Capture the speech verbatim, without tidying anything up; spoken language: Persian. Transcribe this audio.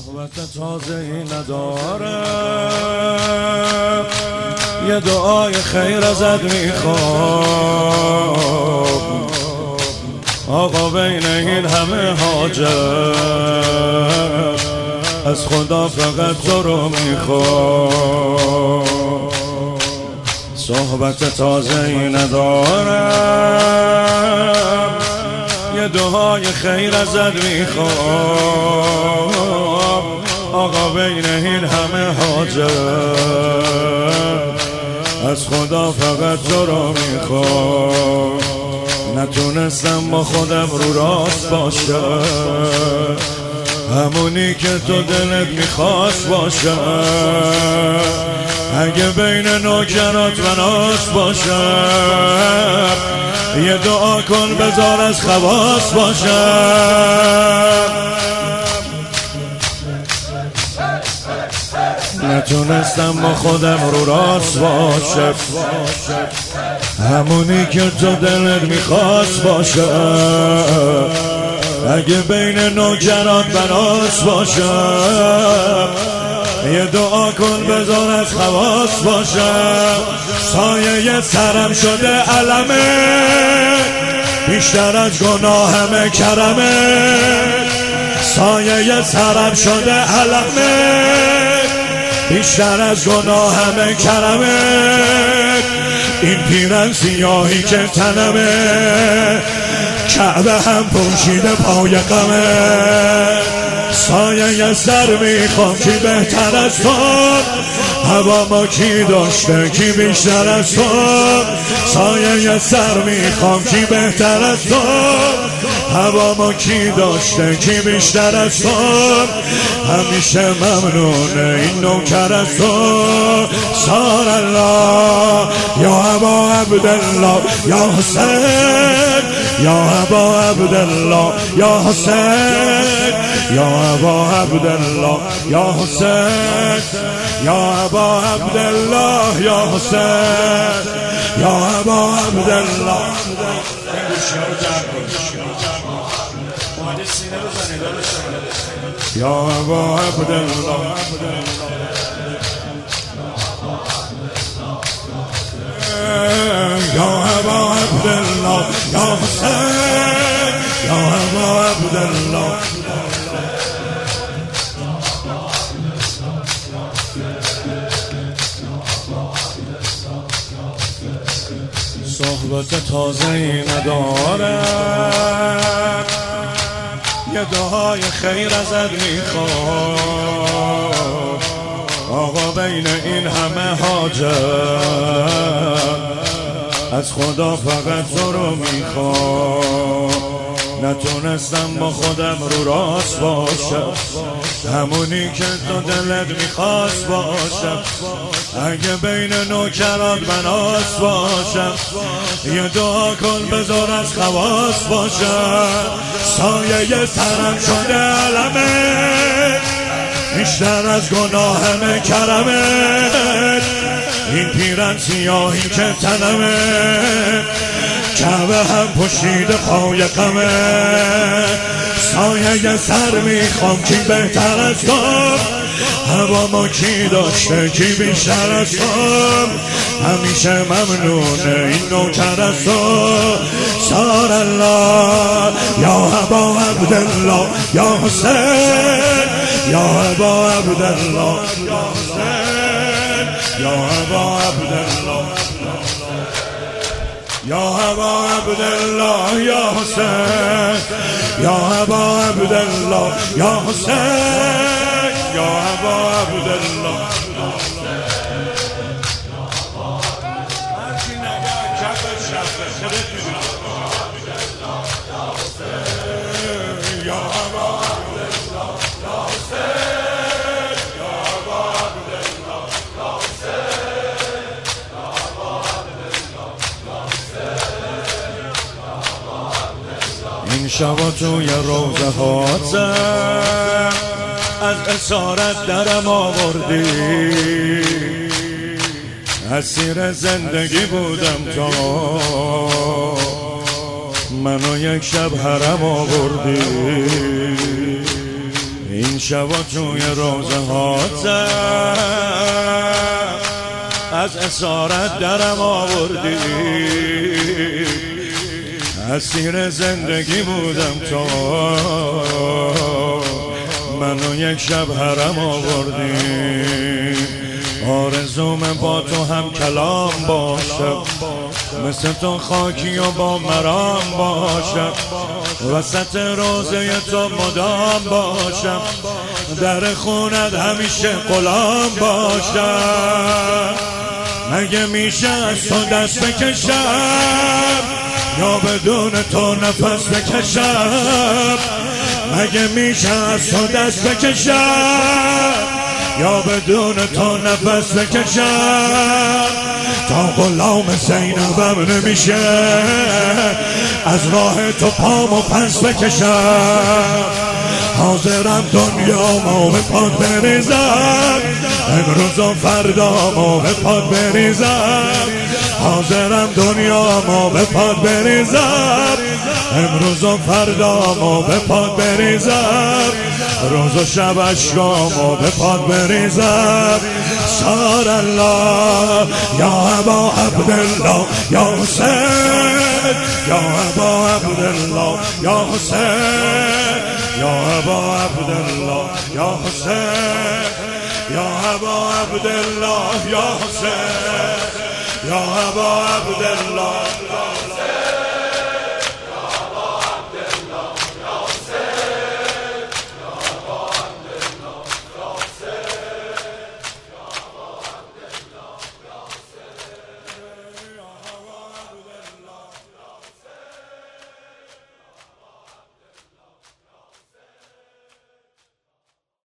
صحبت تازه‌ای ندارم، یه دعای خیر ازت میخوام آقا، بین این همه حاجت از خدا فقط تو رو میخوام. صحبت تازه‌ای ندارم، یه دعای خیر ازت میخوام آقا، بین این همه حاجت از خدا فقط تو رو میخوام. نتونستم با خودم رو راست باشم، همونی که تو دلت میخواست باشم. اگه بین نوکرات و ناس باشم، یه دعا کن بذار از خواص باشم. نتونستم با خودم رو راست باشم، همونی که تو دلت میخواست باشم. اگه بین نوکرات بناس باشم، یه دعا کن بذار از خواص باشم. سایه سرم شده علمه، بیشتر از گناهم کرمه. سایه سرم شده علمه، بیشتر از گناهم کرمه. این پیرن سیاهی که تنمه، کعبه هم پوشیده پای غمه. سایه سر میخوام کی بهتر از تو، هوا ما کی داشته کی بیشتر از تو. سایه سر میخوام کی بهتر از تو، هوا ما کی داشته کی بیشتر از تو. همیشه ممنونه این نوکر از تو. سار الله یا ابا عبدالله یا حسین، یا ابا عبدالله یا حسین، یا ابا عبدالله یا حسین، یا ابا عبدالله یا حسین، یا ابا عبدالله. یا ابا عبدالله، یا ابا عبدالله یا حسین، یا ابا عبدالله. صحبت تازه‌ای ندارم، یه دعای خیر ازت میخوام آقا، بین این همه حاجت از خدا فقط تو رو میخوام. نتونستم با خودم رو راست باشم، همونی که تو دلت میخواست باشم. اگه بین نوکرات بناس باشم، یه دعا کن بذار از خواص باشم. سایه سرم شده علمه، بیشتر از گناهم کرمه. این پیرن سیاهی که تنمه، کعبه هم پشید پای غمه. سایه سر میخوام کی بهتر از تو، هوا ما کی داشته کی بیشتر از تو. همیشه ممنونه این نوکر از تو. سار الله یا ابا عبدالله یا حسین، یا ابا عبدالله یا حسین، یا ابا عبدالله، یا ابا عبدالله یا حسین، یا ابا عبدالله یا حسین، یا ابا عبدالله. این شبا توی روزه هاتم از اسارت درم آوردی، اسیر زندگی بودم تا منو یک شب حرم آوردی. این شبا توی روزه هاتم از اسارت درم آوردی، اسیر زندگی بودم تو منو یک شب حرم آوردی. آرزوم با تو هم کلام باشم، مثل تو خاکی و با مرام باشم، وسط روزه تو مدام باشم، در خونت همیشه غلام باشم. مگه میشه از تو دست بکشم یا بدون تو نفس بکشم؟ مگه میشه از تو دست بکشم یا بدون تو نفس بکشم؟ تا غلام زینبم نمیشه از راه تو پامو پس بکشم. حاضرم دنیا ما به پاد بریزم، امروز و فردا ما به پاد بریزم. حاضرم دنیا ما به پاد بریزم، امروز و فردا ما به پاد بریزم. روز و شب اشکامو به پاد بریزم. سار الله یا ابا عبدالله یا حسین، یا ابا عبدالله یا حسین، یا ابا عبدالله یا حسین، یا ابا عبدالله یا حسین، یا ابا عبدالله.